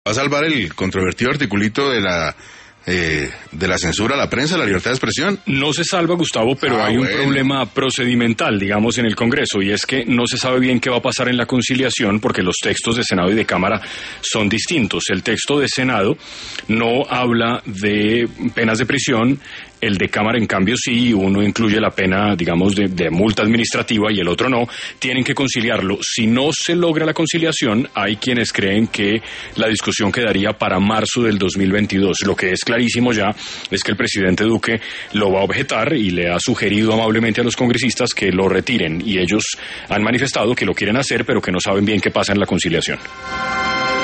¿Va a salvar el controvertido articulito de la censura a la prensa, la libertad de expresión? No se salva, Gustavo, pero hay un problema procedimental, digamos, en el Congreso, y es que no se sabe bien qué va a pasar en la conciliación porque los textos de Senado y de Cámara son distintos. El texto de Senado no habla de penas de prisión. El de Cámara, en cambio, sí, uno incluye la pena, digamos, de multa administrativa y el otro no. Tienen que conciliarlo. Si no se logra la conciliación, hay quienes creen que la discusión quedaría para marzo del 2022. Lo que es clarísimo ya es que el presidente Duque lo va a objetar y le ha sugerido amablemente a los congresistas que lo retiren. Y ellos han manifestado que lo quieren hacer, pero que no saben bien qué pasa en la conciliación.